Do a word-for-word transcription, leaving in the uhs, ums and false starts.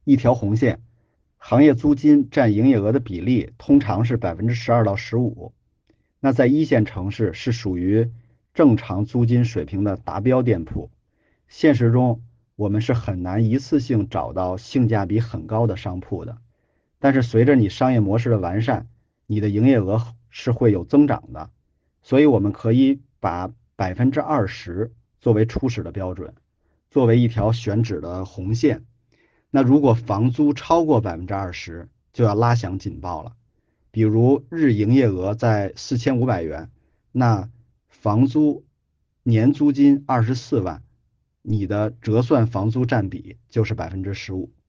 一条红线，行业租金占营业额的比例通常是百分之十二到十五。那在一线城市是属于正常租金水平的达标店铺。现实中，我们是很难一次性找到性价比很高的商铺的。但是随着你商业模式的完善，你的营业额是会有增长的。所以我们可以把百分之二十作为初始的标准，作为一条选址的红线。那如果房租超过百分之二十，就要拉响警报了。比如日营业额在四千五百元，那房租年租金二十四万，你的折算房租占比就是百分之十五。